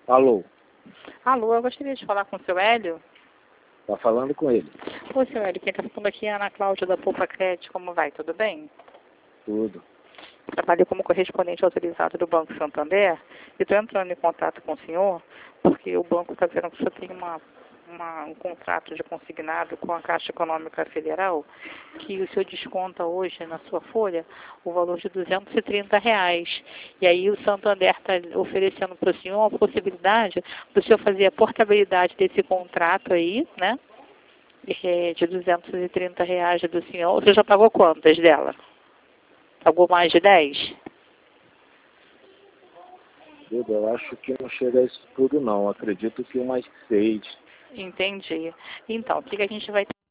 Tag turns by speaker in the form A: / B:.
A: Alô,
B: Alô, eu gostaria de falar com o seu Hélio.
A: tá falando com ele.
B: Ô, seu Hélio, quem está falando aqui é a Ana Cláudia da Poupa Crédito. Como vai? Tudo bem?
A: Tudo.
B: Trabalho como correspondente autorizado do Banco Santander e estou entrando em contato com o senhor porque o banco está dizendo que o senhor tem um contrato de consignado com a Caixa Econômica Federal que o senhor desconta hoje na sua folha o valor de R$ 230. E aí o Santander está oferecendo para o senhor a possibilidade do senhor fazer a portabilidade desse contrato aí, né? De R$ 230 do senhor. O senhor já pagou quantas dela? Pagou mais de 10?
A: Eu acho que não chega a isso tudo não. Acredito que umas 6.
B: Entendi. Então, o que a gente vai